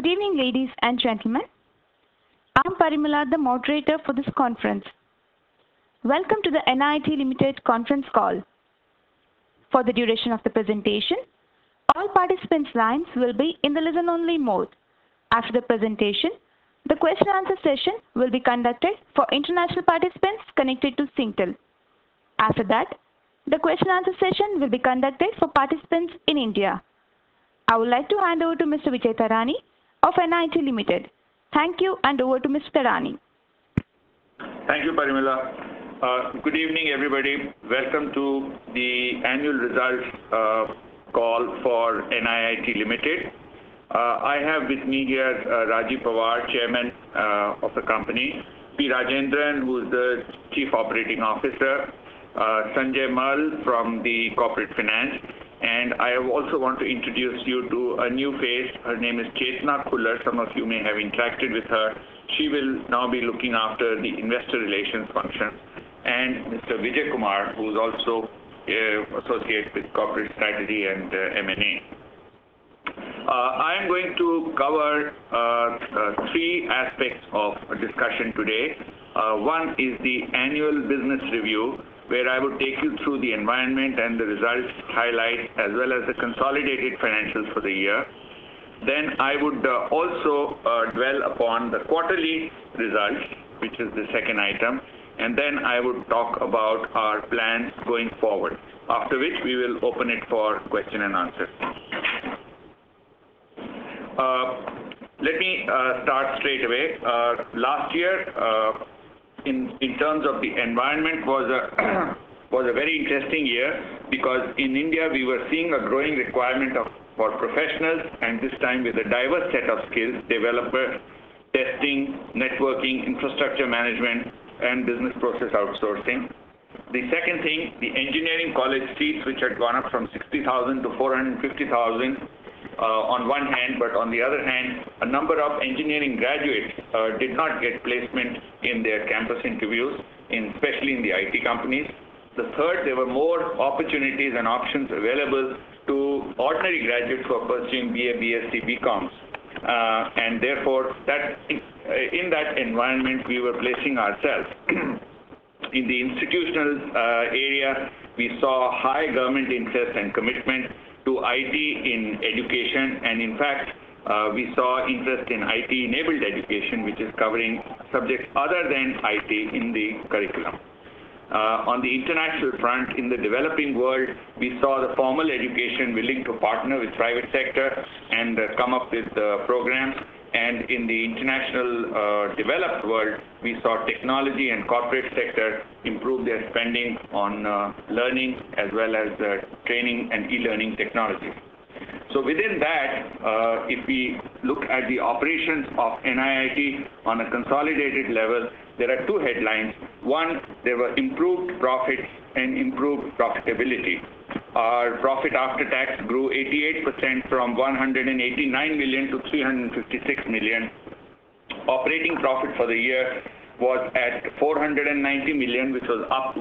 Good evening, ladies and gentlemen. I'm Parimala, the moderator for this conference. Welcome to the NIIT Limited conference call. For the duration of the presentation, all participants' lines will be in the listen-only mode. After the presentation, the question-answer session will be conducted for international participants connected to Singtel. After that, the question-answer session will be conducted for participants in India. I would like to hand over to Mr. Vijay Tarani of NIIT Limited. Thank you, and over to Mr. Tarani. Thank you, Parimala. Good evening, everybody. Welcome to the annual results call for NIIT Limited. I have with me here Rajiv Pawar, Chairman of the company, P. Rajendran, who is the Chief Operating Officer, Sanjay Mal from the Corporate Finance, and I also want to introduce you to a new face. Her name is Chetna Khullar. Some of you may have interacted with her. She will now be looking after the investor relations function. And Mr. Vijay Kumar, who is also associated with corporate strategy and M&A. I am going to cover three aspects of a discussion today. One is the annual business review, where I would take you through the environment and the results highlights, as well as the consolidated financials for the year. Then I would also dwell upon the quarterly results, which is the second item, and then I would talk about our plans going forward, after which we will open it for question and answer. Let me start straight away. Last year, in terms of the environment, was a very interesting year, because in India we were seeing a growing requirement for professionals, and this time with a diverse set of skills: developer, testing, networking, infrastructure management, and business process outsourcing. The second thing, the engineering college seats, which had gone up from 60,000 to 450,000 on one hand, but on the other hand, a number of engineering graduates did not get placement in their campus interviews, especially in the IT companies. The third, there were more opportunities and options available to ordinary graduates who are pursuing BA, BSc, BComs. And therefore, in that environment, we were placing ourselves. In the institutional area, we saw high government interest and commitment to IT in education, and in fact, we saw interest in IT-enabled education, which is covering subjects other than IT in the curriculum. On the international front, in the developing world, we saw the formal education willing to partner with private sector and come up with programs. And in the international developed world, we saw technology and corporate sector improve their spending on learning as well as training and e-learning technology. So within that, if we look at the operations of NIIT on a consolidated level, there are two headlines. One, there were improved profits and improved profitability. Our profit after tax grew 88% from 189 million to 356 million. Operating profit for the year was at 490 million, which was up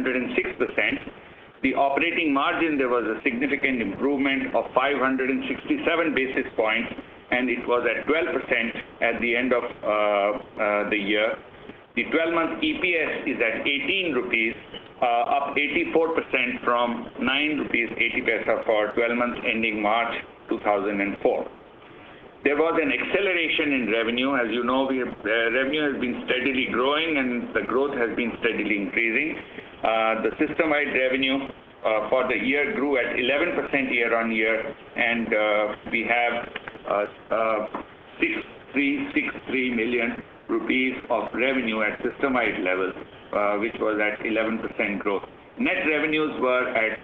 106%. The operating margin, there was a significant improvement of 567 basis points, and it was at 12% at the end of the year. The 12-month EPS is at 18 rupees, up 84% from 9 rupees 80 paisa for 12 months ending March 2004. There was an acceleration in revenue. As you know, revenue has been steadily growing, and the growth has been steadily increasing. The system-wide revenue for the year grew at 11% year on year, and we have 6,363 million rupees of revenue at system-wide level, which was at 11% growth. Net revenues were at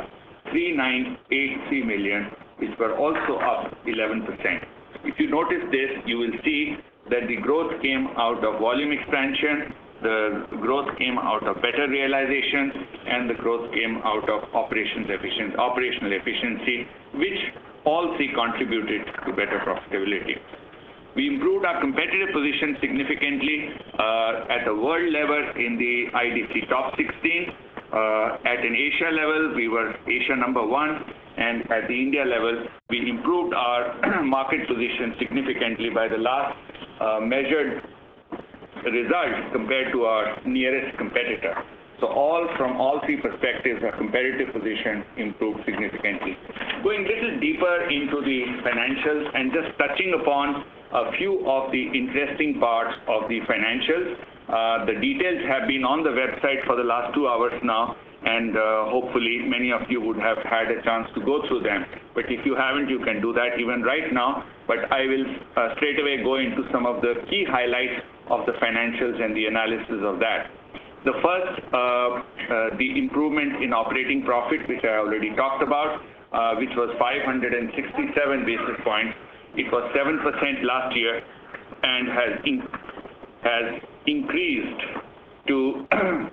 3,983 million, which were also up 11%. If you notice this, you will see that the growth came out of volume expansion, the growth came out of better realization, and the growth came out of operational efficiency, which all three contributed to better profitability. We improved our competitive position significantly at the world level in the IDC top 16. At an Asia level, we were Asia number 1, and at the India level, we improved our market position significantly by the last measured results compared to our nearest competitor. So from all three perspectives, our competitive position improved significantly. Going a little deeper into the financials and just touching upon a few of the interesting parts of the financials. The details have been on the website for the last 2 hours now, and hopefully many of you would have had a chance to go through them. But if you haven't, you can do that even right now. But I will straight away go into some of the key highlights of the financials and the analysis of that. The first, the improvement in operating profit, which I already talked about, which was 567 basis points. It was 7% last year and has increased to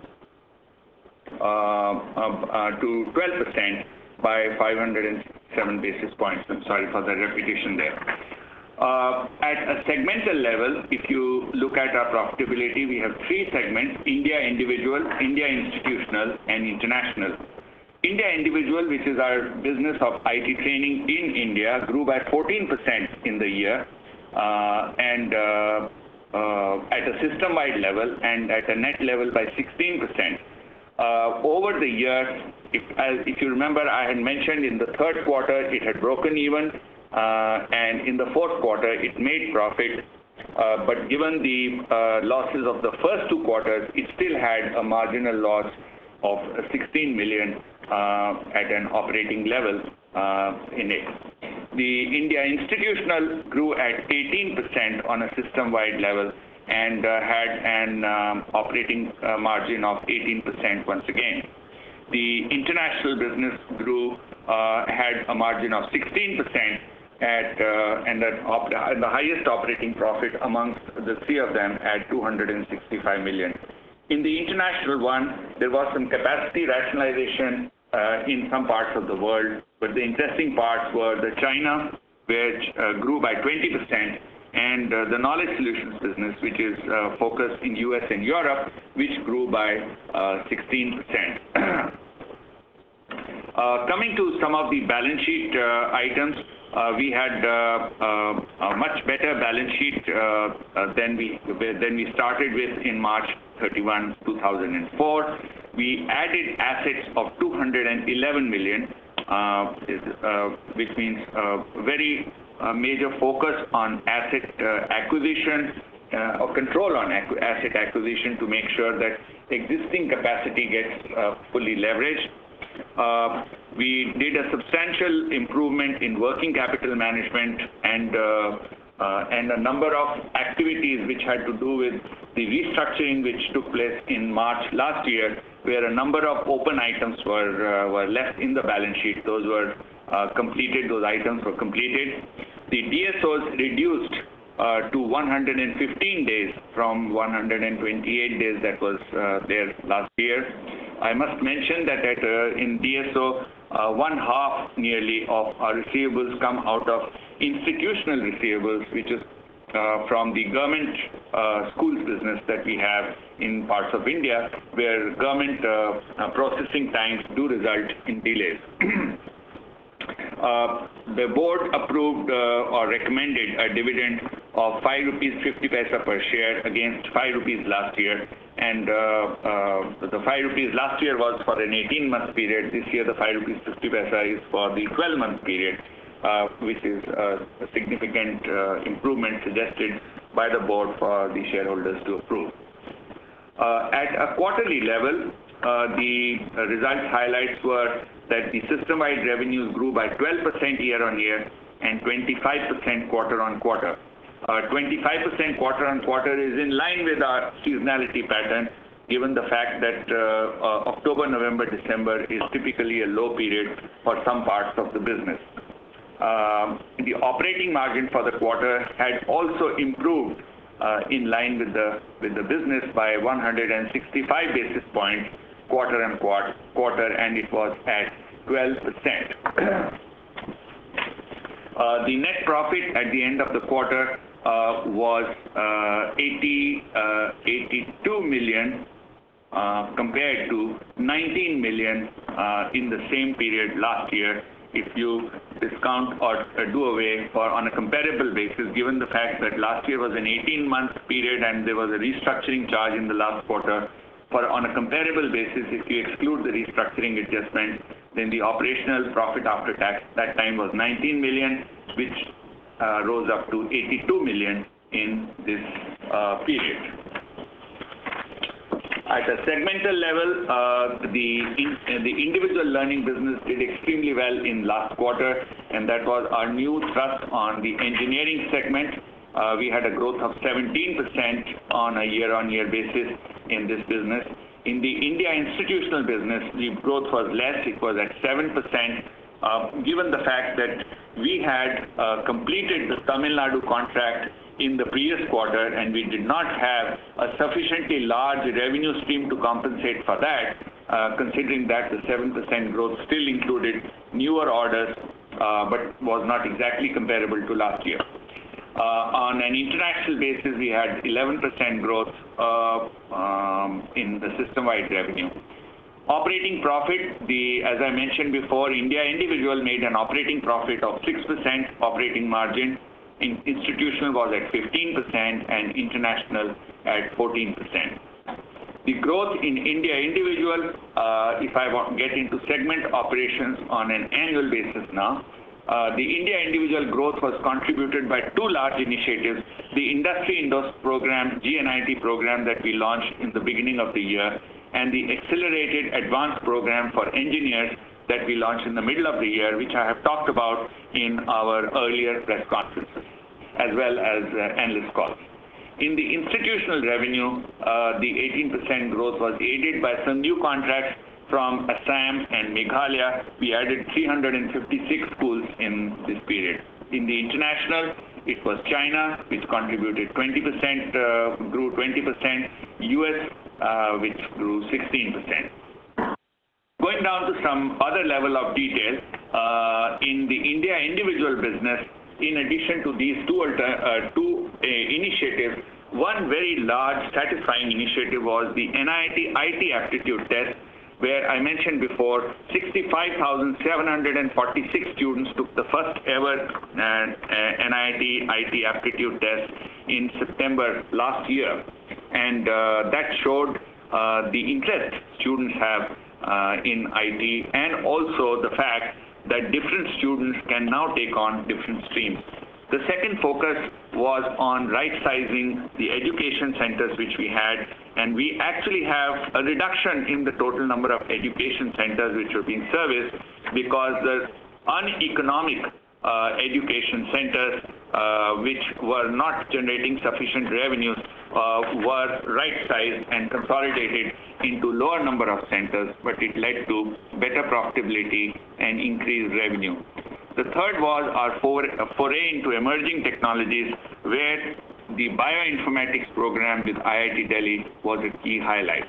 12% by 507 basis points. I'm sorry for the repetition there. At a segmental level, if you look at our profitability, we have 3 segments: India Individual, India Institutional, and International. India Individual, which is our business of IT training in India, grew by 14% in the year, and at a system-wide level and at a net level by 16%. Over the year, if you remember, I had mentioned in the third quarter it had broken even, and in the fourth quarter it made profit. But given the losses of the first 2 quarters, it still had a marginal loss of 16 million at an operating level in it. The India Institutional grew at 18% on a system-wide level and had an operating margin of 18% once again. The international business grew, had a margin of 16% and the highest operating profit amongst the 3 of them at 265 million. In the international one, there was some capacity rationalization in some parts of the world, but the interesting parts were the China, which grew by 20%, and the knowledge solutions business, which is focused in US and Europe, which grew by 16%. Coming to some of the balance sheet items, we had a much better balance sheet than we started with in March 31, 2004. We added assets of 211 million, which means very major focus on asset acquisition or control on asset acquisition to make sure that existing capacity gets fully leveraged. We did a substantial improvement in working capital management and a number of activities which had to do with the restructuring which took place in March last year, where a number of open items were left in the balance sheet. Those were completed, those items were completed. The DSOs reduced to 115 days from 128 days that was there last year. I must mention that in DSO, 1/2 nearly of our receivables come out of institutional receivables, which is from the government schools business that we have in parts of India, where government processing times do result in delays. The board approved or recommended a dividend of 5 rupees 50 paisa per share against 5 rupees last year. And the 5 rupees last year was for an 18-month period. This year, the 5 rupees 50 paisa is for the 12-month period, which is a significant improvement suggested by the board for the shareholders to approve. At a quarterly level, the results highlights were that the system-wide revenues grew by 12% year-on-year and 25% quarter-on-quarter. 25% quarter-on-quarter is in line with our seasonality pattern, given the fact that October, November, December is typically a low period for some parts of the business. The operating margin for the quarter had also improved in line with the business by 165 basis points quarter, and it was at 12%. The net profit at the end of the quarter was 82 million compared to 19 million in the same period last year, if you discount or do away for on a comparable basis, given the fact that last year was an 18-month period and there was a restructuring charge in the last quarter. On a comparable basis, if you exclude the restructuring adjustment, then the operational profit after tax that time was 19 million, which rose up to 82 million in this period. At a segmental level, the individual learning business did extremely well in last quarter, and that was our new thrust on the engineering segment. We had a growth of 17% on a year-on-year basis in this business. In the India institutional business, the growth was less. It was at 7%, given the fact that we had completed the Tamil Nadu contract in the previous quarter, and we did not have a sufficiently large revenue stream to compensate for that, considering that the 7% growth still included newer orders, but was not exactly comparable to last year. On an international basis, we had 11% growth in the system-wide revenue. Operating profit, as I mentioned before, India individual made an operating profit of 6% operating margin. Institutional was at 15% and international at 14%. The growth in India individual, if I get into segment operations on an annual basis now, the India individual growth was contributed by two large initiatives: the Industry Indos program, GNIT program that we launched in the beginning of the year, and the Accelerated Advanced program for engineers that we launched in the middle of the year, which I have talked about in our earlier press conferences, as well as analyst calls. In the institutional revenue, the 18% growth was aided by some new contracts from Assam and Meghalaya. We added 356 schools in this period. In the international, it was China, which contributed 20%, grew 20%, US, which grew 16%. Going down to some other level of detail, in the India individual business, in addition to these two initiatives, one very large satisfying initiative was the NIT IT aptitude test, where I mentioned before 65,746 students took the first ever NIT IT aptitude test in September last year, and that showed the interest students have in IT, and also the fact that different students can now take on different streams. The second focus was on right-sizing the education centers which we had, and we actually have a reduction in the total number of education centers which are being serviced because the uneconomic education centers which were not generating sufficient revenues were right-sized and consolidated into lower number of centers, but it led to better profitability and increased revenue. The third was our foray into emerging technologies, where the bioinformatics program with IIT Delhi was a key highlight.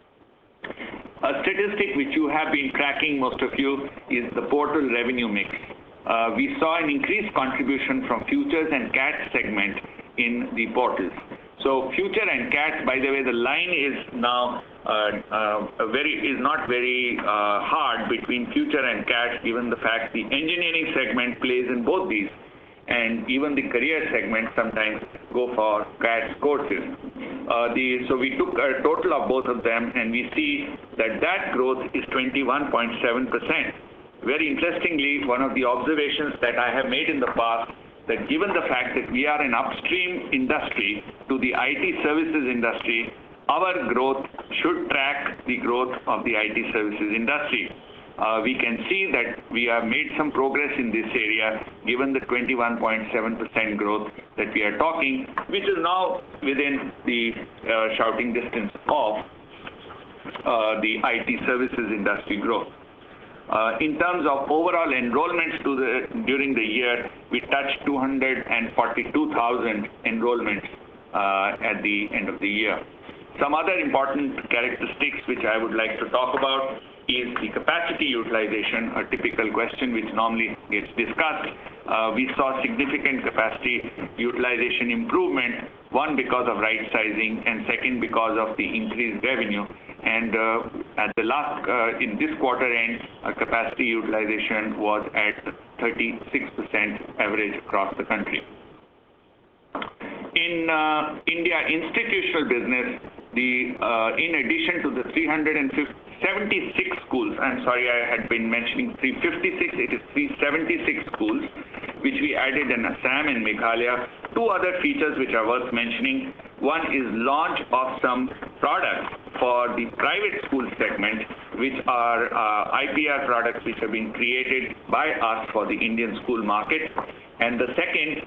A statistic which you have been tracking, most of you, is the portal revenue mix. We saw an increased contribution from futures and CAT segment in the portals. So future and CAT, by the way, the line is now not very hard between future and CAT, given the fact the engineering segment plays in both these, and even the career segment sometimes go for CAT courses. So we took a total of both of them, and we see that growth is 21.7%. Very interestingly, one of the observations that I have made in the past, that given the fact that we are an upstream industry to the IT services industry, our growth should track the growth of the IT services industry. We can see that we have made some progress in this area, given the 21.7% growth that we are talking, which is now within the shouting distance of the IT services industry growth. In terms of overall enrollments during the year, we touched 242,000 enrollments at the end of the year. Some other important characteristics which I would like to talk about is the capacity utilization, a typical question which normally gets discussed. We saw significant capacity utilization improvement, one because of right sizing, and second because of the increased revenue. And in this quarter end, our capacity utilization was at 36% average across the country. In India institutional business, in addition to the 376 schools, I'm sorry, I had been mentioning 356, it is 376 schools, which we added in Assam and Meghalaya. Two other features which are worth mentioning. One is launch of some products for the private school segment, which are IPR products which have been created by us for the Indian school market. And the second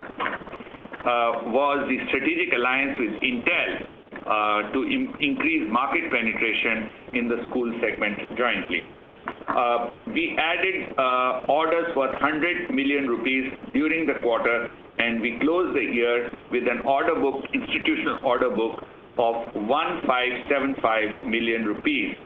was the strategic alliance with Intel to increase market penetration in the school segment jointly. We added orders worth 100 million rupees during the quarter, and we closed the year with an order book, institutional order book of 1575 million rupees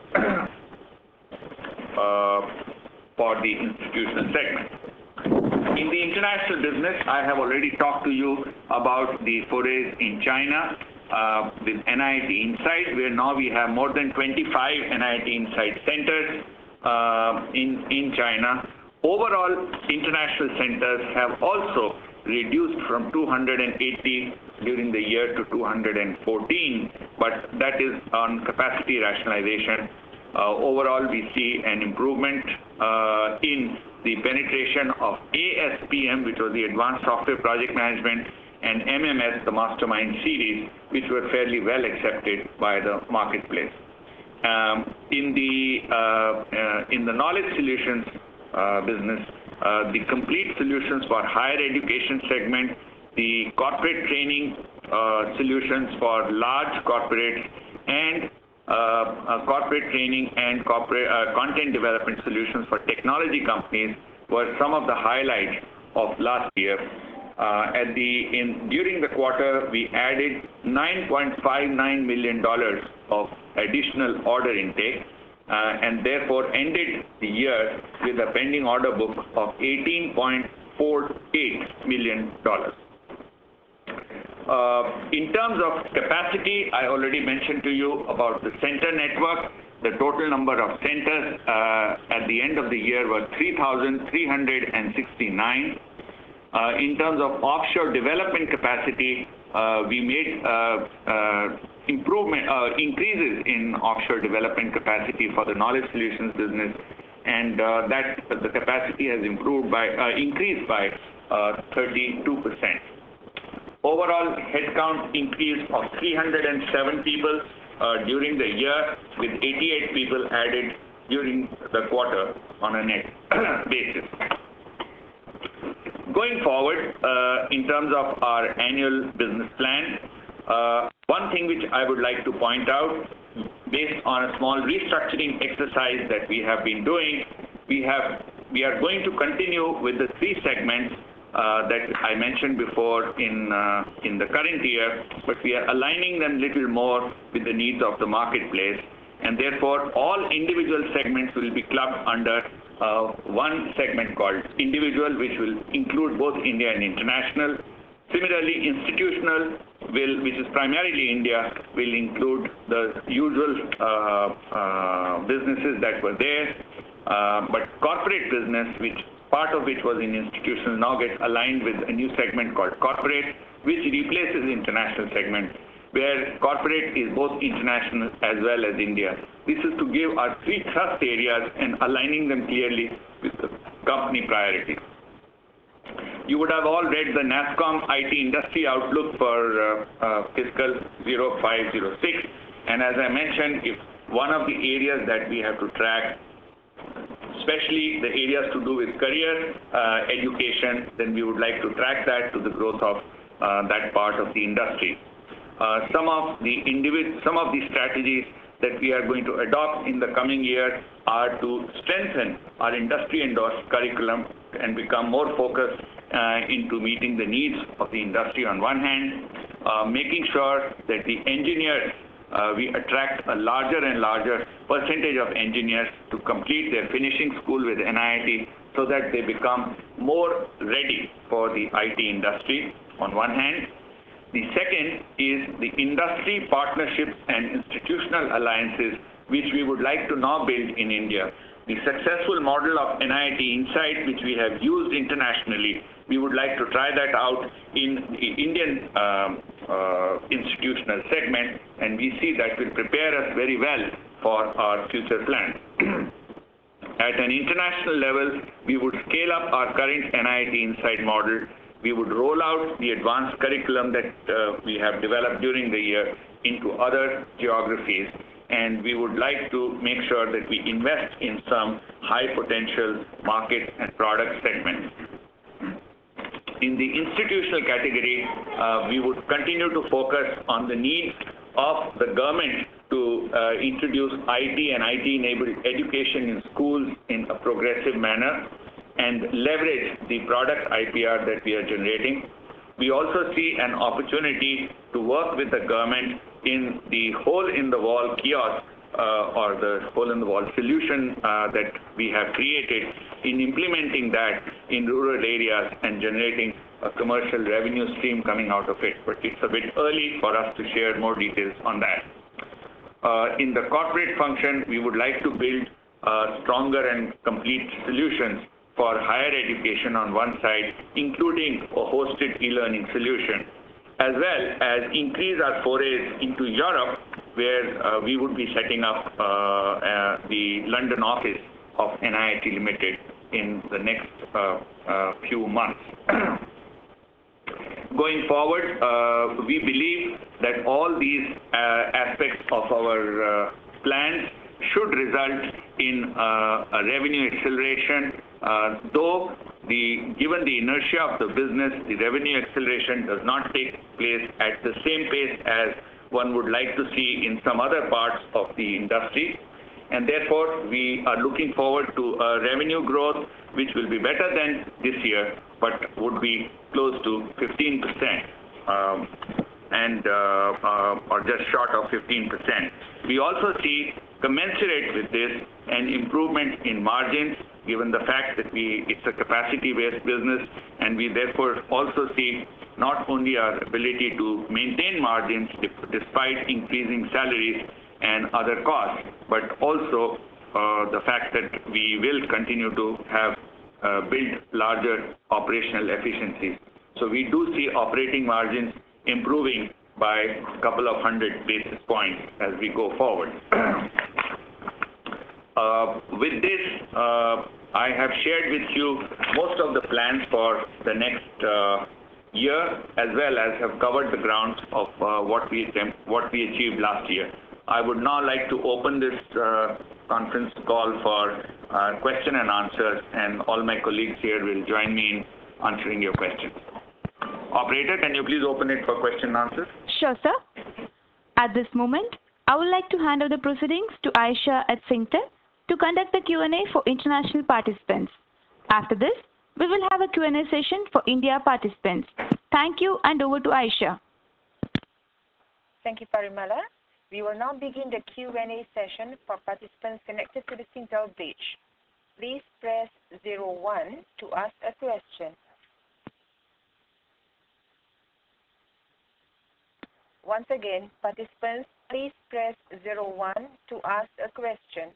for the institutional segment. In the international business, I have already talked to you about the forays in China with NIIT Insight, where now we have more than 25 NIIT Insight centers in China. Overall, international centers have also reduced from 280 during the year to 214, but that is on capacity rationalization. Overall, we see an improvement in the penetration of ASPM, which was the Advanced Software Project Management, and MMS, the Mastermind series, which were fairly well accepted by the marketplace. In the Knowledge Solutions business, the complete solutions for higher education segment, the corporate training solutions for large corporates, and corporate training and corporate content development solutions for technology companies were some of the highlights of last year. During the quarter, we added $9.59 million of additional order intake, and therefore ended the year with a pending order book of $18.48 million. In terms of capacity, I already mentioned to you about the center network. The total number of centers at the end of the year was 3,369. In terms of offshore development capacity, we made increases in offshore development capacity for the Knowledge Solutions business, and that the capacity has increased by 32%. Overall, headcount increase of 307 people during the year, with 88 people added during the quarter on a net basis. Going forward, in terms of our annual business plan, one thing which I would like to point out, based on a small restructuring exercise that we have been doing, we are going to continue with the three segments that I mentioned before in the current year, but we are aligning them little more with the needs of the marketplace, and therefore all individual segments will be clubbed under one segment called individual, which will include both India and international. Similarly, institutional, which is primarily India, will include the usual businesses that were there, but corporate business, part of which was in institutional, now gets aligned with a new segment called corporate, which replaces the international segment, where corporate is both international as well as India. This is to give our three thrust areas and aligning them clearly with the company priorities. You would have all read the NASSCOM IT industry outlook for fiscal 0506, and as I mentioned, if one of the areas that we have to track, especially the areas to do with career education, then we would like to track that to the growth of that part of the industry. Some of the strategies that we are going to adopt in the coming year are to strengthen our industry-endorsed curriculum and become more focused into meeting the needs of the industry on one hand, making sure that the engineers, we attract a larger and larger percentage of engineers to complete their finishing school with NIIT so that they become more ready for the IT industry on one hand. The second is the industry partnerships and institutional alliances which we would like to now build in India. The successful model of NIIT Insight, which we have used internationally, we would like to try that out in the Indian institutional segment, and we see that will prepare us very well for our future plans. At an international level, we would scale up our current NIIT Insight model. We would roll out the advanced curriculum that we have developed during the year into other geographies, and we would like to make sure that we invest in some high potential market and product segments. In the institutional category, we would continue to focus on the needs of the government to introduce IT and IT-enabled education in schools in a progressive manner and leverage the product IPR that we are generating. We also see an opportunity to work with the government in the hole-in-the-wall kiosk or the hole-in-the-wall solution that we have created in implementing that in rural areas and generating a commercial revenue stream coming out of it. But it's a bit early for us to share more details on that. In the corporate function, we would like to build stronger and complete solutions for higher education on one side, including a hosted e-learning solution, as well as increase our forays into Europe, where we would be setting up the London office of NIIT Limited in the next few months. Going forward, we believe that all these aspects of our plans should result in a revenue acceleration, though given the inertia of the business, the revenue acceleration does not take place at the same pace as one would like to see in some other parts of the industry. And therefore, we are looking forward to a revenue growth which will be better than this year, but would be close to 15%, or just short of 15%. We also see, commensurate with this, an improvement in margins, given the fact that it's a capacity-based business, and we therefore also see not only our ability to maintain margins despite increasing salaries and other costs, but also the fact that we will continue to have build larger operational efficiencies. So we do see operating margins improving by a couple of 100 basis points as we go forward. With this, I have shared with you most of the plans for the next year, as well as have covered the grounds of what we achieved last year. I would now like to open this conference call for question and answers, and all my colleagues here will join me in answering your questions. Operator, can you please open it for question and answers? Sure, sir. At this moment, I would like to hand over the proceedings to Aisha at Singtel to conduct the Q&A for international participants. After this, we will have a Q&A session for India participants. Thank you, and over to Aisha. Thank you, Parimala. We will now begin the Q&A session for participants connected to the Singtel bridge. Please press 01 to ask a question. Once again, participants, please press 01 to ask a question.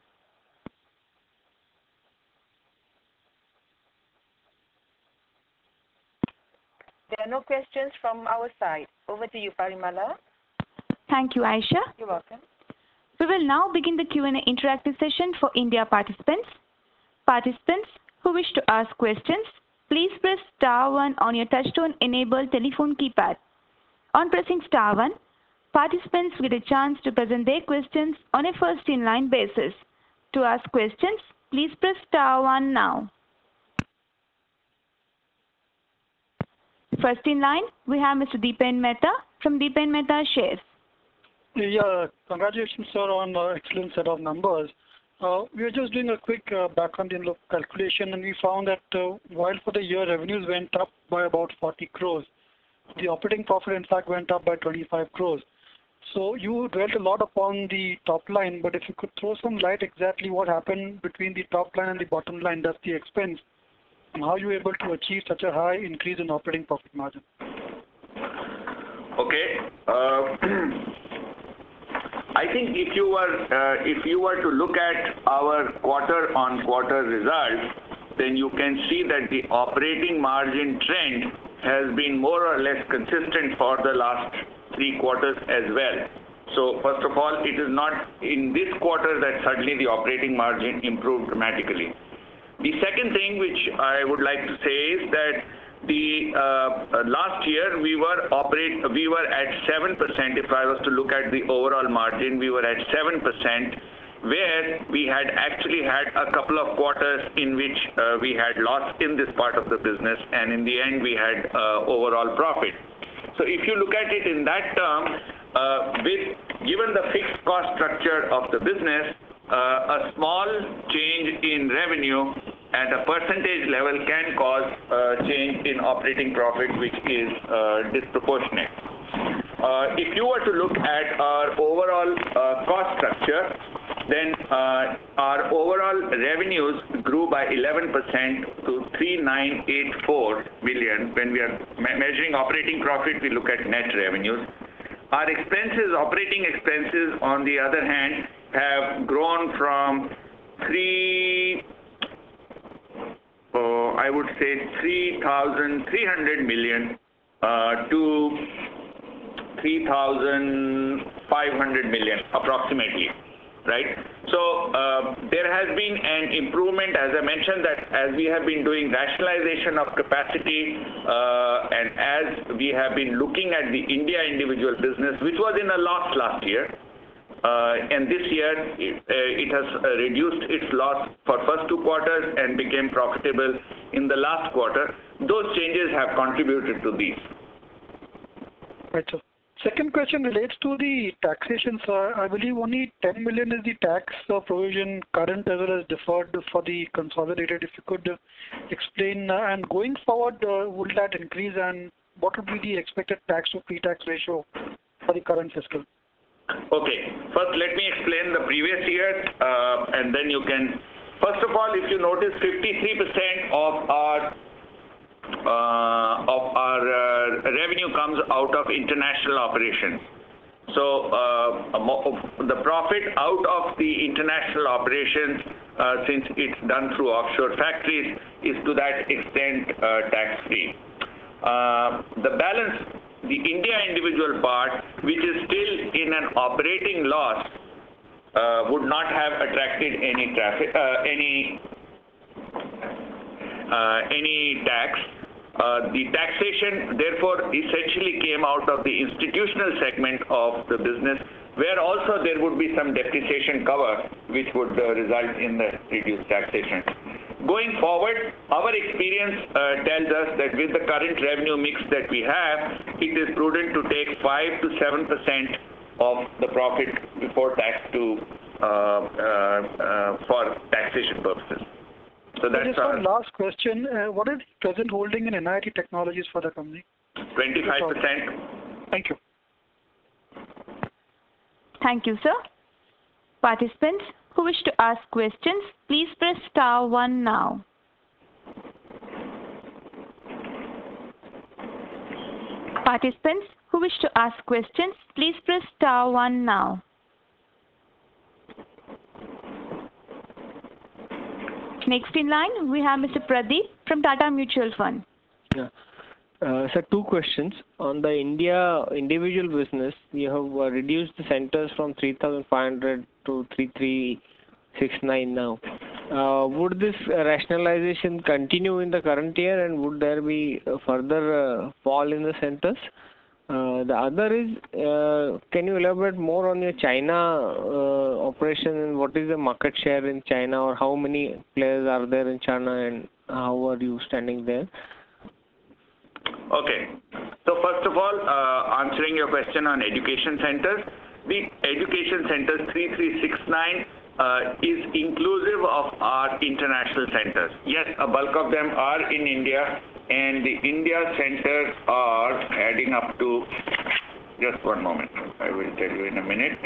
There are no questions from our side. Over to you, Parimala. Thank you, Aisha. You're welcome. We will now begin the Q&A interactive session for India participants. Participants who wish to ask questions, please press star 1 on your touchtone enabled telephone keypad. On pressing star 1, participants will get a chance to present their questions on a first-in-line basis. To ask questions, please press star 1 now. First in line, we have Mr. Dipen Mehta from Dipen Mehta Shares. Yeah, congratulations, sir, on the excellent set of numbers. We were just doing a quick back-on-the-envelope calculation, and we found that while for the year revenues went up by about 40 crores, the operating profit in fact went up by 25 crores. So you dwelt a lot upon the top line, but if you could throw some light exactly what happened between the top line and the bottom line, that's the expense, and how you were able to achieve such a high increase in operating profit margin. Okay. I think if you were to look at our quarter-on-quarter results, then you can see that the operating margin trend has been more or less consistent for the last 3 quarters as well. So first of all, it is not in this quarter that suddenly the operating margin improved dramatically. The second thing which I would like to say is that the last year we were at 7%. If I was to look at the overall margin, we were at 7%, where we had actually had a couple of quarters in which we had lost in this part of the business, and in the end we had overall profit. So if you look at it in that term, given the fixed cost structure of the business, a small change in revenue at a percentage level can cause a change in operating profit, which is disproportionate. If you were to look at our overall cost structure, then our overall revenues grew by 11% to 3,984 million. When we are measuring operating profit, we look at net revenues. Our expenses, operating expenses, on the other hand, have grown from 3,300 million to 3,500 million approximately, right? So there has been an improvement, as I mentioned, that as we have been doing rationalization of capacity and as we have been looking at the India individual business, which was in a loss last year, and this year it has reduced its loss for first 2 quarters and became profitable in the last quarter. Those changes have contributed to these. Right, sir. Second question relates to the taxation, sir. I believe only 10 million is the tax provision current as well as deferred for the consolidated. If you could explain, and going forward, will that increase, and what would be the expected tax to pre-tax ratio for the current fiscal? Okay. First, let me explain the previous year, and then you can. First of all, if you notice, 53% of our revenue comes out of international operations. So the profit out of the international operations, since it's done through offshore factories, is to that extent tax-free. The balance, the India individual part, which is still in an operating loss, would not have attracted any tax. The taxation, therefore, essentially came out of the institutional segment of the business, where also there would be some depreciation cover, which would result in the reduced taxation. Going forward, our experience tells us that with the current revenue mix that we have, it is prudent to take 5 to 7% of the profit before tax to for taxation purposes. So that's our last question. What is present holding in NIIT Technologies for the company? 25%. Thank you. Thank you, sir. Participants who wish to ask questions, please press star 1 now. Participants who wish to ask questions, please press star 1 now. Next in line, we have Mr. Pradeep from Tata Mutual Fund. Yeah. Sir, 2 questions. On the India individual business, you have reduced the centers from 3,500 to 3,369 now. Would this rationalization continue in the current year, and would there be a further fall in the centers? The other is, can you elaborate more on your China operation, and what is the market share in China, or how many players are there in China, and how are you standing there? Okay. So first of all, answering your question on education centers, the education centers 3369 is inclusive of our international centers. Yes, a bulk of them are in India, and the India centers are adding up to, just one moment, I will tell you in a minute.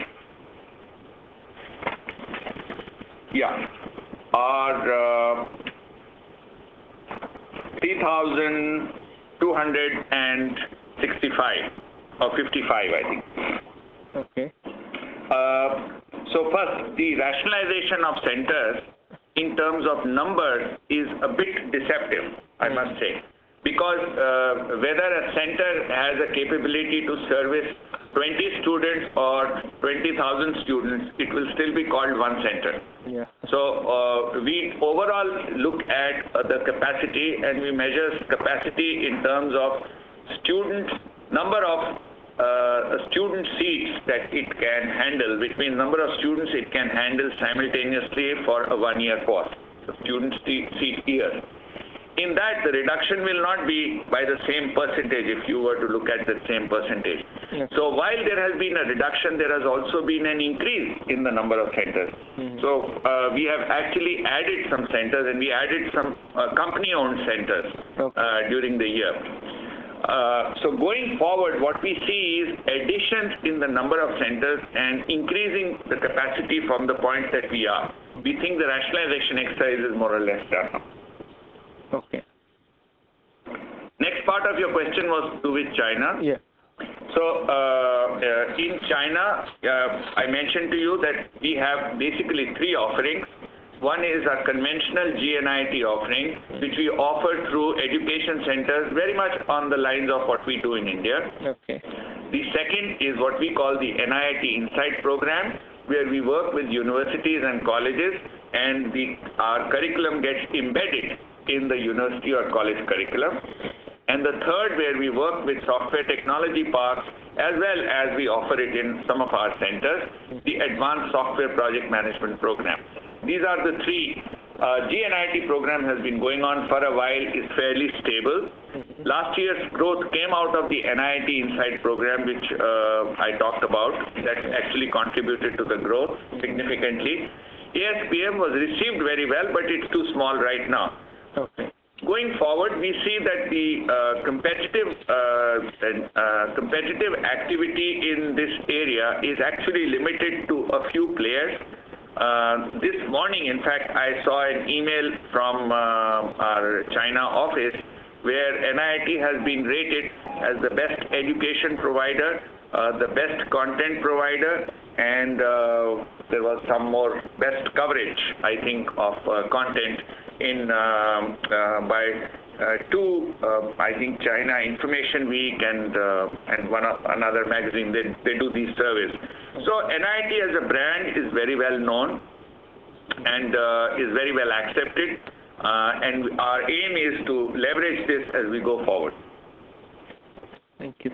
Yeah, are 3,265 or 55, I think. Okay. So first, the rationalization of centers in terms of numbers is a bit deceptive, I must say, because whether a center has a capability to service 20 students or 20,000 students, it will still be called one center. Yeah. So we overall look at the capacity, and we measure capacity in terms of number of student seats that it can handle, which means number of students it can handle simultaneously for a one-year course, so student seat year. In that, the reduction will not be by the same percentage if you were to look at the same percentage. Yes. So while there has been a reduction, there has also been an increase in the number of centers. So we have actually added some centers, and we added some company-owned centers during the year. So going forward, what we see is additions in the number of centers and increasing the capacity from the point that we are. We think the rationalization exercise is more or less done now. Okay. Next part of your question was to do with China. Yeah. So in China, I mentioned to you that we have basically three offerings. One is our conventional GNIT offering, which we offer through education centers, very much on the lines of what we do in India. Okay. The second is what we call the NIIT Insight program, where we work with universities and colleges, and our curriculum gets embedded in the university or college curriculum. And the third, where we work with software technology parks, as well as we offer it in some of our centers, the Advanced Software Project Management Program. These are the three. GNIT program has been going on for a while, is fairly stable. Last year's growth came out of the NIIT Insight program, which I talked about, that actually contributed to the growth significantly. ASPM was received very well, but it's too small right now. Okay. Going forward, we see that the competitive activity in this area is actually limited to a few players. This morning, in fact, I saw an email from our China office where NIIT has been rated as the best education provider, the best content provider, and there was some more best coverage, I think, of content in by two, I think, China Information Week and another magazine. They do these surveys. So NIIT as a brand is very well known and is very well accepted, and our aim is to leverage this as we go forward. Thank you.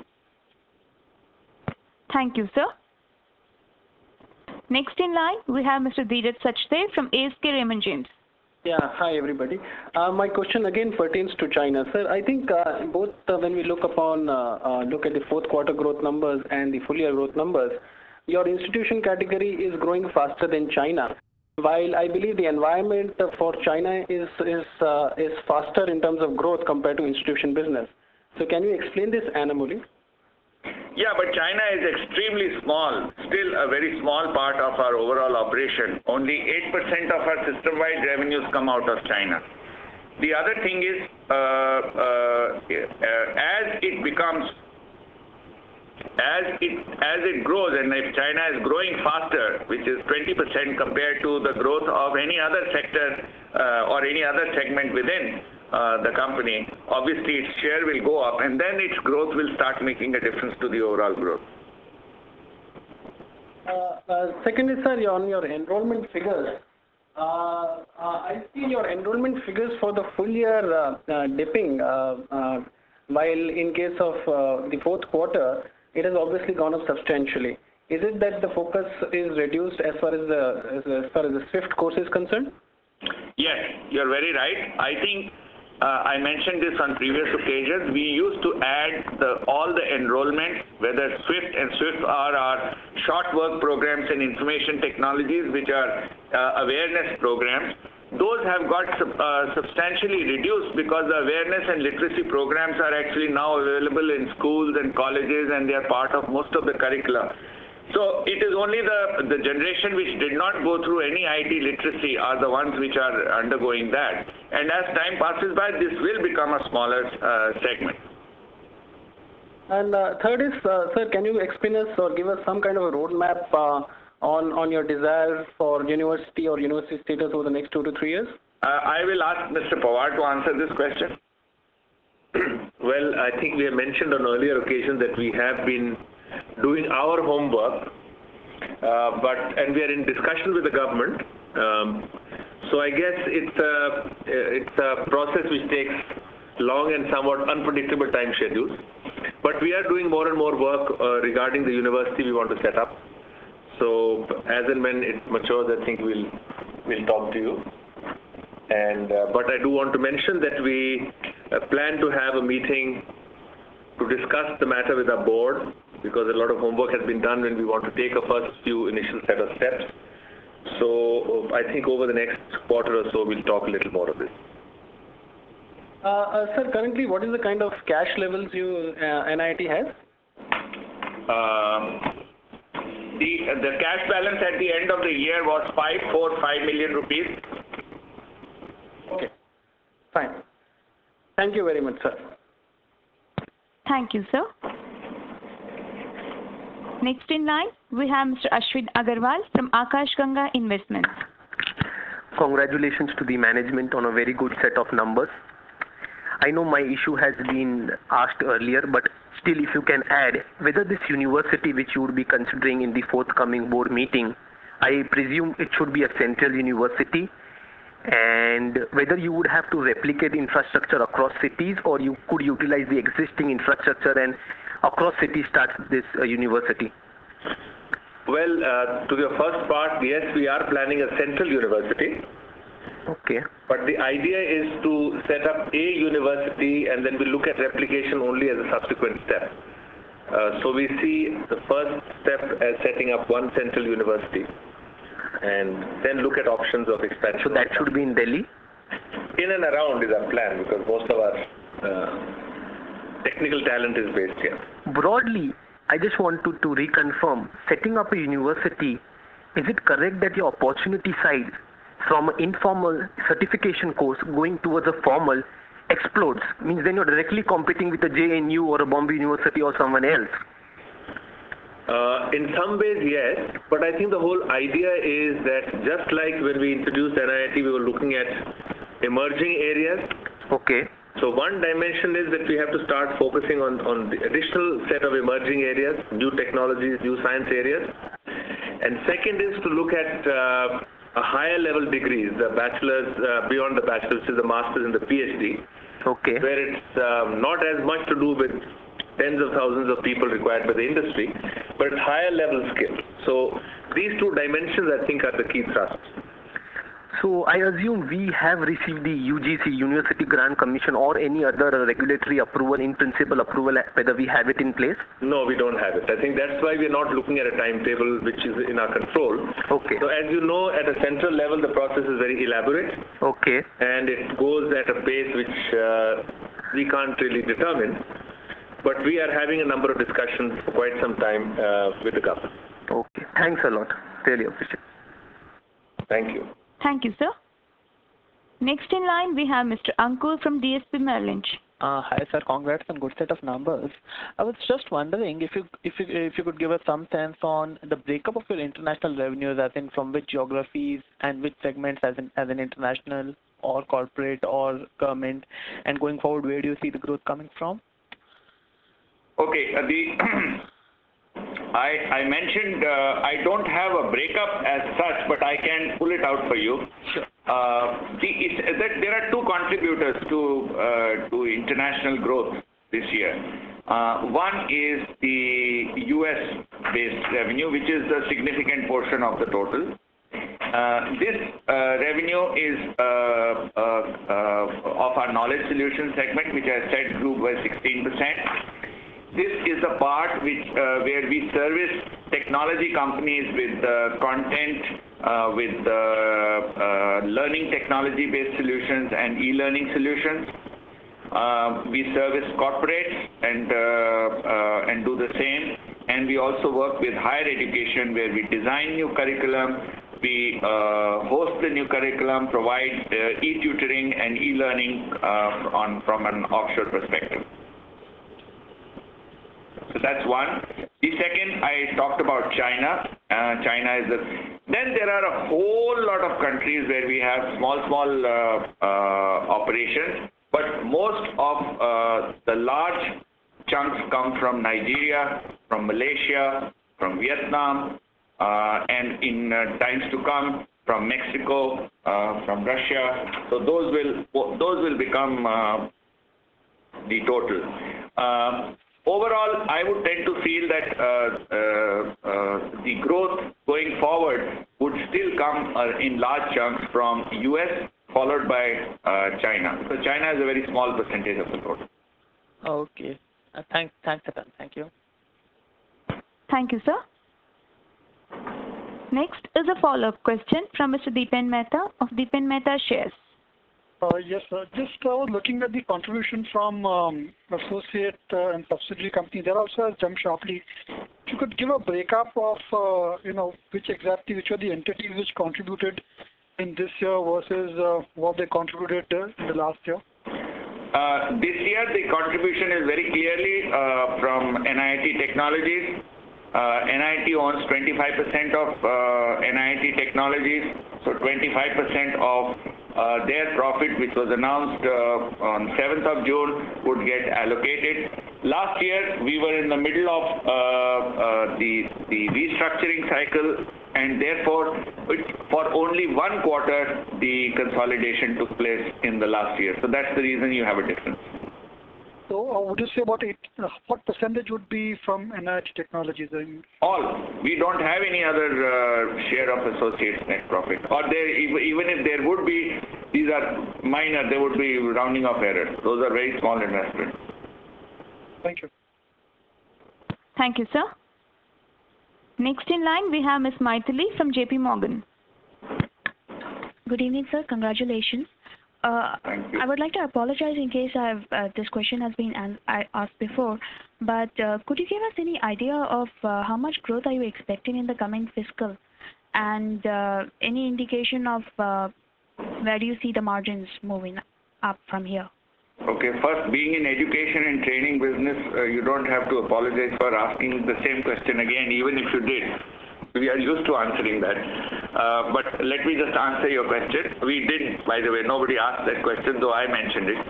Thank you, sir. Next in line, we have Mr. Dheeraj Sachdev from ASK Raymond James. Yeah, hi everybody. My question again pertains to China, sir. I think both when we look at the fourth quarter growth numbers and the full year growth numbers, your institution category is growing faster than China. While I believe the environment for China is faster in terms of growth compared to institution business. So can you explain this anomaly? Yeah, but China is extremely small, still a very small part of our overall operation. Only 8% of our system-wide revenues come out of China. The other thing is, as it grows, and if China is growing faster, which is 20% compared to the growth of any other sector or any other segment within the company, obviously its share will go up, and then its growth will start making a difference to the overall growth. Secondly, sir, on your enrollment figures, I see your enrollment figures for the full year dipping, while in case of the fourth quarter, it has obviously gone up substantially. Is it that the focus is reduced as far as the SWIFT course is concerned? Yes, you're very right. I think I mentioned this on previous occasions. We used to add all the enrollment, whether SWIFT and SWIFT are our short work programs and information technologies, which are awareness programs. Those have got substantially reduced because the awareness and literacy programs are actually now available in schools and colleges, and they are part of most of the curricula. So it is only the generation which did not go through any IT literacy are the ones which are undergoing that. And as time passes by, this will become a smaller segment. And third is, sir, can you explain us or give us some kind of a roadmap on your desire for university or university status over the next 2 to 3 years? I will ask Mr. Pawar to answer this question. Well, I think we have mentioned on earlier occasions that we have been doing our homework, and we are in discussion with the government. So I guess it's a process which takes long and somewhat unpredictable time schedules. But we are doing more and more work regarding the university we want to set up. So as and when it matures, I think we'll talk to you. And but I do want to mention that we plan to have a meeting to discuss the matter with our board, because a lot of homework has been done when we want to take a first few initial set of steps. So I think over the next quarter or so, we'll talk a little more of this. Sir, currently, what is the kind of cash levels NIIT has? The cash balance at the end of the year was 545 million rupees. Okay, fine. Thank you very much, sir. Thank you, sir. Next in line, we have Mr. Ashwin Agarwal from Akash Ganga Investments. Congratulations to the management on a very good set of numbers. I know my issue has been asked earlier, but still if you can add whether this university which you would be considering in the forthcoming board meeting, I presume it should be a central university, and whether you would have to replicate infrastructure across cities, or you could utilize the existing infrastructure and across cities start this university. Well, to your first part, yes, we are planning a central university. Okay. But the idea is to set up a university and then we look at replication only as a subsequent step. So we see the first step as setting up one central university and then look at options of expansion. So that should be in Delhi? In and around is our plan, because most of our technical talent is based here. Broadly, I just want to reconfirm, setting up a university, is it correct that your opportunity side from an informal certification course going towards a formal explodes? Means then you're directly competing with a JNU or a Bombay University or someone else. In some ways, yes, but I think the whole idea is that just like when we introduced NIIT, we were looking at emerging areas. Okay. So one dimension is that we have to start focusing on the additional set of emerging areas, new technologies, new science areas. And second is to look at a higher level degrees, the bachelor's, beyond the bachelor's, which is the master's and the PhD. Okay. Where it's not as much to do with tens of thousands of people required by the industry, but it's higher level skill. So these two dimensions, I think, are the key thrusts. So I assume we have received the UGC, University Grant Commission, or any other regulatory approval, in principle approval, whether we have it in place? No, we don't have it. I think that's why we're not looking at a timetable which is in our control. Okay. So as you know, at a central level, the process is very elaborate. Okay. And it goes at a pace which we can't really determine. But we are having a number of discussions for quite some time with the government. Okay. Thanks a lot. Really appreciate it. Thank you. Thank you, sir. Next in line, we have Mr. Ankur from DSP Merrill Lynch. Hi, sir. Congrats on good set of numbers. I was just wondering if you could give us some sense on the breakup of your international revenues, as in from which geographies and which segments, as an international or corporate or government, and going forward, where do you see the growth coming from? Okay, I mentioned I don't have a breakup as such, but I can pull it out for you. Sure. There are two contributors to international growth this year. One is the US-based revenue, which is a significant portion of the total. This revenue is of our knowledge solution segment, which I said grew by 16%. This is the part where we service technology companies with content, with learning technology-based solutions and e-learning solutions. We service corporates and do the same. And we also work with higher education, where we design new curriculum, we host the new curriculum, provide e-tutoring and e-learning from an offshore perspective. So that's one. The second, I talked about China. China is the. Then there are a whole lot of countries where we have small operations, but most of the large chunks come from Nigeria, from Malaysia, from Vietnam, and in times to come from Mexico, from Russia. So those will become the total. Overall, I would tend to feel that the growth going forward would still come in large chunks from US, followed by China, because China is a very small percentage of the total. Okay. Thanks, Atan. Thank you. Thank you, sir. Next is a follow-up question from Mr. Dipen Mehta of Dipen Mehta Shares. Yes, sir. Just I was looking at the contribution from associate and subsidiary company. There also has jumped sharply. If you could give a breakup of which were the entities which contributed in this year versus what they contributed in the last year. This year, the contribution is very clearly from NIIT Technologies. NIIT owns 25% of NIIT Technologies, so 25% of their profit, which was announced on 7th of June, would get allocated. Last year, we were in the middle of the restructuring cycle, and therefore, for only one quarter, the consolidation took place in the last year. So that's the reason you have a difference. So would you say what percentage would be from NIIT Technologies? All. We don't have any other share of associates net profit. Or even if there would be, these are minor, there would be rounding off errors. Those are very small investments. Thank you. Thank you, sir. Next in line, we have Ms. Maithili from JP Morgan. Good evening, sir. Congratulations. Thank you. I would like to apologize in case this question has been asked before, but could you give us any idea of how much growth are you expecting in the coming fiscal, and any indication of where do you see the margins moving up from here? Okay, first, being in education and training business, you don't have to apologize for asking the same question again, even if you did. We are used to answering that. But let me just answer your question. We did, by the way, nobody asked that question, though I mentioned it.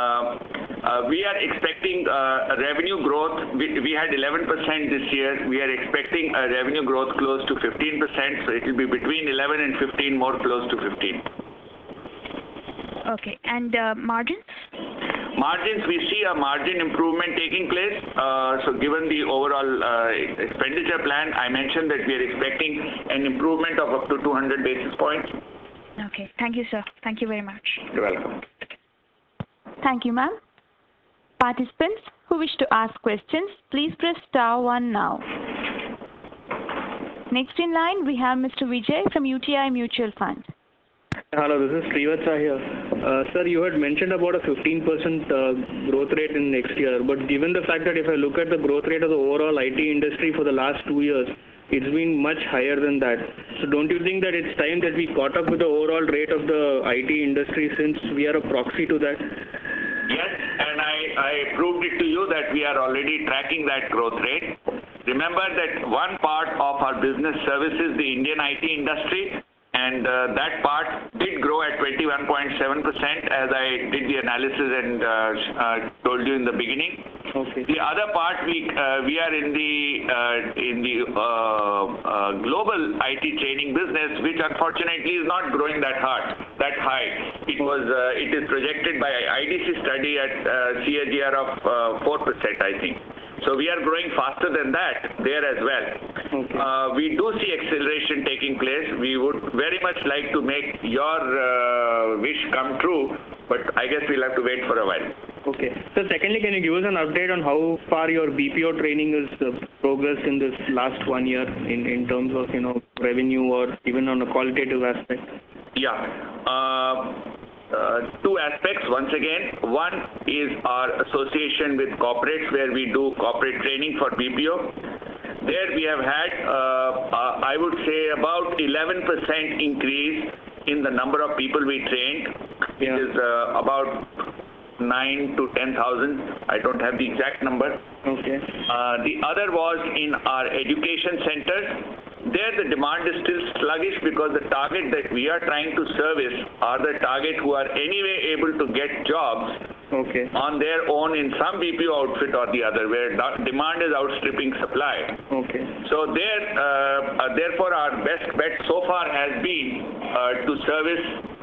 We are expecting revenue growth. We had 11% this year. We are expecting a revenue growth close to 15%. So it will be between 11 and 15, more close to 15. Okay, and margins? Margins, we see a margin improvement taking place. So given the overall expenditure plan, I mentioned that we are expecting an improvement of up to 200 basis points. Okay, thank you, sir. Thank you very much. You're welcome. Thank you, ma'am. Participants who wish to ask questions, please press star 1 now. Next in line, we have Mr. Vijay from UTI Mutual Fund. Hello, this is Srivatsa here. Sir, you had mentioned about a 15% growth rate in next year, but given the fact that if I look at the growth rate of the overall IT industry for the last 2 years, it's been much higher than that. So don't you think that it's time that we caught up with the overall rate of the IT industry, since we are a proxy to that? Yes, and I proved it to you that we are already tracking that growth rate. Remember that one part of our business services the Indian IT industry, and that part did grow at 21.7% as I did the analysis and told you in the beginning. Okay. The other part, we are in the global IT training business, which unfortunately is not growing that high. It is projected by IDC study at CAGR of 4%, I think. So we are growing faster than that there as well. Okay. We do see acceleration taking place. We would very much like to make your wish come true, but I guess we'll have to wait for a while. Okay. So secondly, can you give us an update on how far your BPO training is progressed in this last 1 year in terms of revenue or even on a qualitative aspect? Yeah. 2 aspects once again. One is our association with corporates, where we do corporate training for BPO. There we have had, I would say, about 11% increase in the number of people we trained. Yeah. It is about 9 to 10,000. I don't have the exact number. Okay. The other was in our education centers. There the demand is still sluggish because the target that we are trying to service are the target who are anyway able to get jobs on their own in some BPO outfit or the other, where demand is outstripping supply. Okay. So therefore our best bet so far has been to service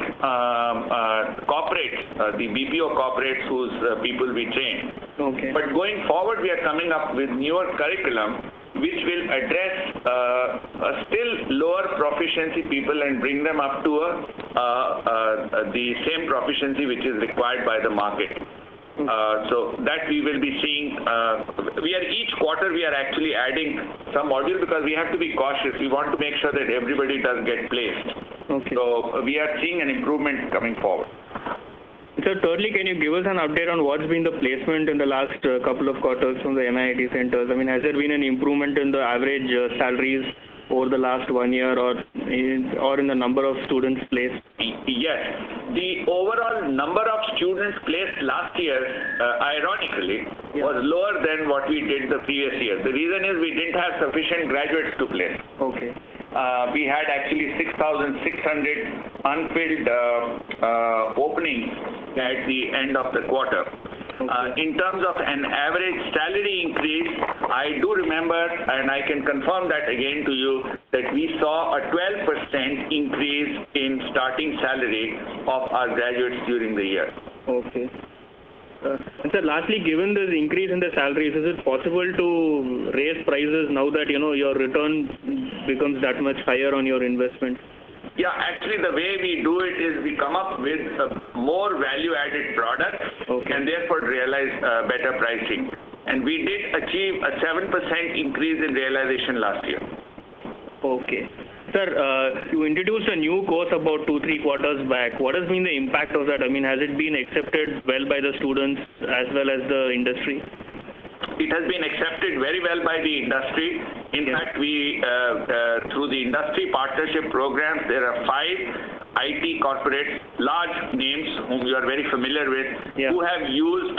corporates, the BPO corporates whose people we train. Okay. But going forward, we are coming up with newer curriculum which will address still lower proficiency people and bring them up to the same proficiency which is required by the market. So that we will be seeing. Each quarter we are actually adding some module because we have to be cautious. We want to make sure that everybody does get placed. Okay. So we are seeing an improvement coming forward. Sir, thirdly, can you give us an update on what's been the placement in the last couple of quarters from the NIIT centers? I mean, has there been an improvement in the average salaries over the last 1 year or in the number of students placed? Yes. The overall number of students placed last year, ironically, was lower than what we did the previous year. The reason is we didn't have sufficient graduates to place. Okay. We had actually 6,600 unfilled openings at the end of the quarter. In terms of an average salary increase, I do remember, and I can confirm that again to you, that we saw a 12% increase in starting salary of our graduates during the year. Okay. And sir, lastly, given this increase in the salaries, is it possible to raise prices now that your return becomes that much higher on your investment? Yeah, actually the way we do it is we come up with more value-added products and therefore realize better pricing. And we did achieve a 7% increase in realization last year. Okay. Sir, you introduced a new course about 2-3 quarters back. What has been the impact of that? I mean, has it been accepted well by the students as well as the industry? It has been accepted very well by the industry. In fact, we through the industry partnership programs, there are 5 IT corporates, large names whom you are very familiar with, who have used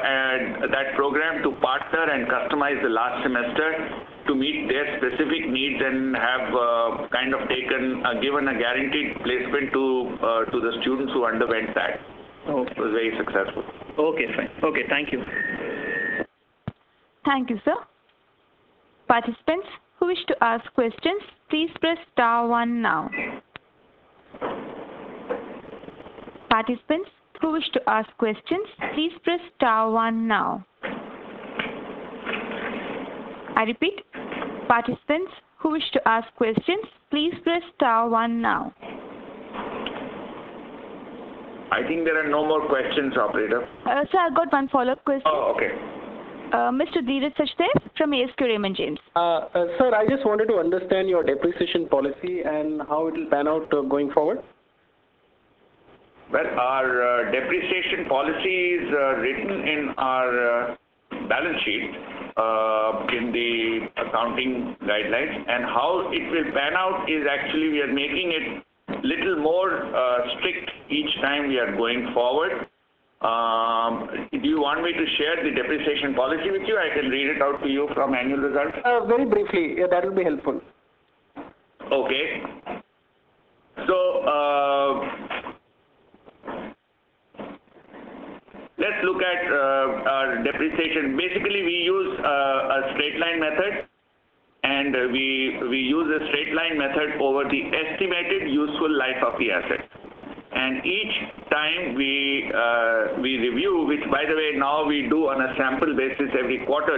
that program to partner and customize the last semester to meet their specific needs and have kind of given a guaranteed placement to the students who underwent that. Okay. It was very successful. Okay, fine. Okay, thank you. Thank you, sir. Participants who wish to ask questions, please press star 1 now. Participants who wish to ask questions, please press star 1 now. I repeat, participants who wish to ask questions, please press star 1 now. I think there are no more questions, operator. Sir, I've got one follow-up question. Oh, okay. Mr. Dheeraj Sachdev from ASK Raymond James. Sir, I just wanted to understand your depreciation policy and how it will pan out going forward. Well, our depreciation policy is written in our balance sheet in the accounting guidelines, and how it will pan out is actually we are making it little more strict each time we are going forward. Do you want me to share the depreciation policy with you? I can read it out to you from annual results. Very briefly, that will be helpful. Okay. So let's look at our depreciation. Basically, we use a straight line method, and we use a straight line method over the estimated useful life of the asset. And each time we review, which by the way now we do on a sample basis every quarter,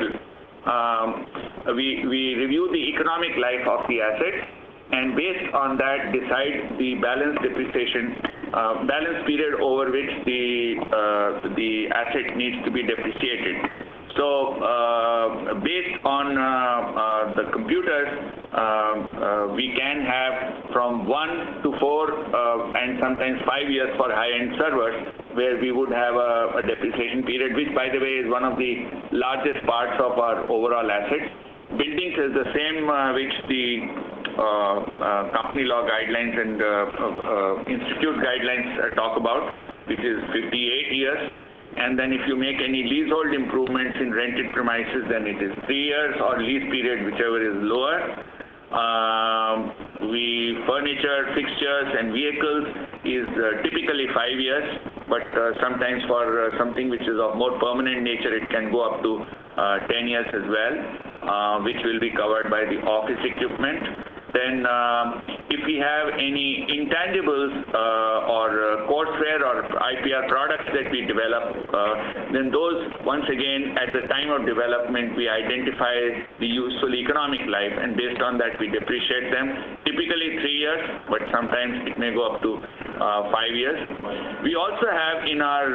we review the economic life of the asset, and based on that decide the balance depreciation, balance period over which the asset needs to be depreciated. So based on the computers, we can have from 1 to 4 and sometimes 5 years for high-end servers, where we would have a depreciation period, which by the way is one of the largest parts of our overall assets. Buildings is the same which the company law guidelines and institute guidelines talk about, which is 58 years. and then if you make any leasehold improvements in rented premises, then it is 3 years, or lease period, whichever is lower. Furniture, fixtures and vehicles is typically 5 years, but sometimes for something which is of more permanent nature, it can go up to 10 years as well, which will be covered by the office equipment. Then if we have any intangibles or courseware or IPR products that we develop, then those, once again, at the time of development, we identify the useful economic life, and based on that we depreciate them, typically 3 years, but sometimes it may go up to 5 years. We also have in our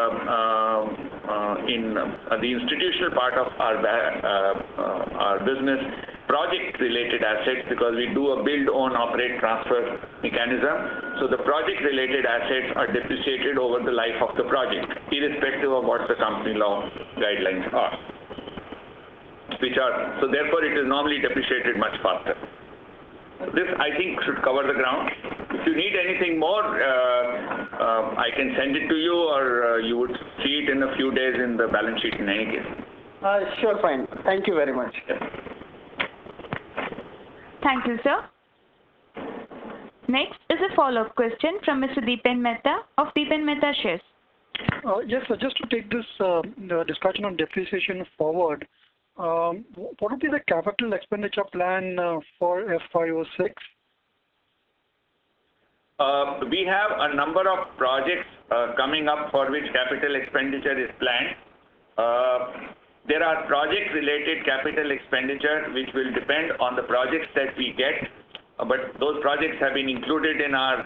the institutional part of our business, project-related assets, because we do a build, own, operate, transfer mechanism. So the project-related assets are depreciated over the life of the project, irrespective of what the company law guidelines are. So therefore, it is normally depreciated much faster. This, I think, should cover the ground. If you need anything more, I can send it to you, or you would see it in a few days in the balance sheet in any case. Sure, fine. Thank you very much. Thank you, sir. Next is a follow-up question from Mr. Deepen Mehta of Deepen Mehta Shares. Yes, sir. Just to take this discussion on depreciation forward, what would be the capital expenditure plan for FY06? We have a number of projects coming up for which capital expenditure is planned. There are project-related capital expenditure which will depend on the projects that we get, but those projects have been included in our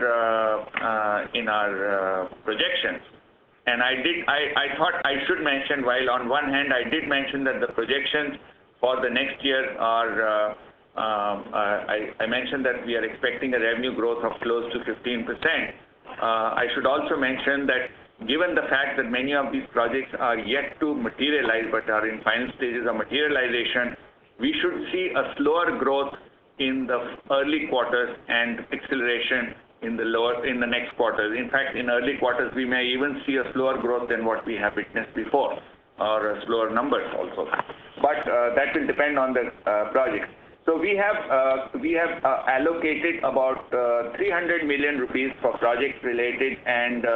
projections. And I thought I should mention, while on one hand I did mention that the projections for the next year are, I mentioned that we are expecting a revenue growth of close to 15%. I should also mention that given the fact that many of these projects are yet to materialize but are in final stages of materialization, we should see a slower growth in the early quarters and acceleration in the next quarters. In fact, in early quarters, we may even see a slower growth than what we have witnessed before, or slower numbers also. But that will depend on the project. So we have allocated about 300 million rupees for project-related and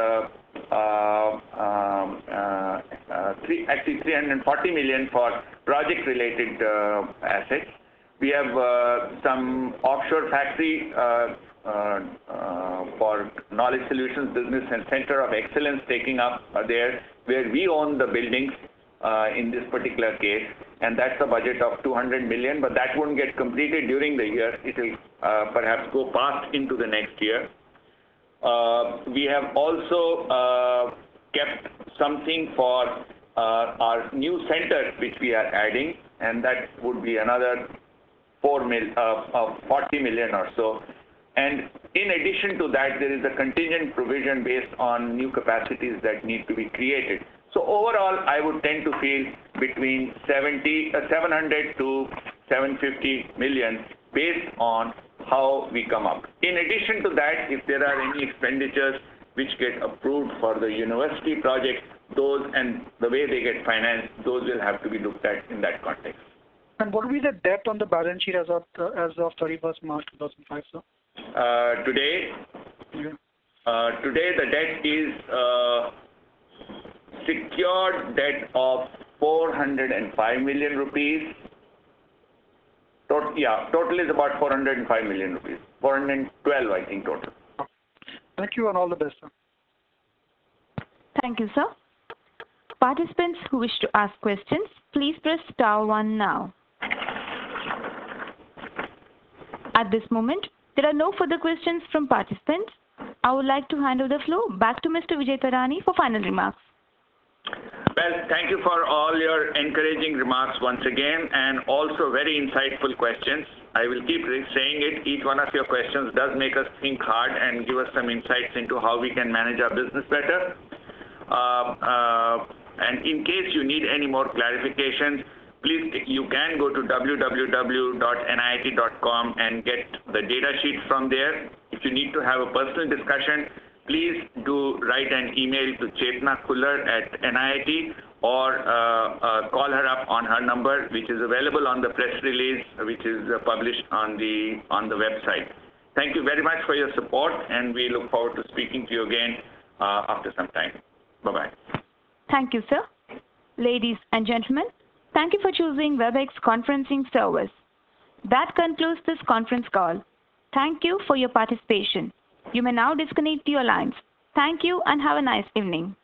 actually 340 million for project-related assets. We have some offshore factory for Knowledge Solutions Business and Center of Excellence taking up there, where we own the buildings in this particular case, and that's a budget of 200 million, but that won't get completed during the year. It will perhaps go past into the next year. We have also kept something for our new center which we are adding, and that would be another 40 million or so. And in addition to that, there is a contingent provision based on new capacities that need to be created. So overall, I would tend to feel between 700 to 750 million based on how we come up. In addition to that, if there are any expenditures which get approved for the university project, those and the way they get financed, those will have to be looked at in that context. And what will be the debt on the balance sheet as of 31st March 2005, sir? Today the debt is secured debt of 405 million rupees. Total is about 405 million rupees. 412, I think, total. Thank you and all the best, sir. Thank you, sir. Participants who wish to ask questions, please press star 1 now. At this moment, there are no further questions from participants. I would like to hand over the floor back to Mr. Vijay Thadani for final remarks. Well, thank you for all your encouraging remarks once again, and also very insightful questions. I will keep saying it. Each one of your questions does make us think hard and give us some insights into how we can manage our business better. And in case you need any more clarifications, please, you can go to www.nit.com and get the data sheet from there. If you need to have a personal discussion, please do write an email to Chetna Kullar at NIIT or call her up on her number, which is available on the press release, which is published on the website. Thank you very much for your support, and we look forward to speaking to you again after some time. Bye-bye. Thank you, sir. Ladies and gentlemen, thank you for choosing WebEx conferencing service. That concludes this conference call. Thank you for your participation. You may now disconnect your lines. Thank you and have a nice evening.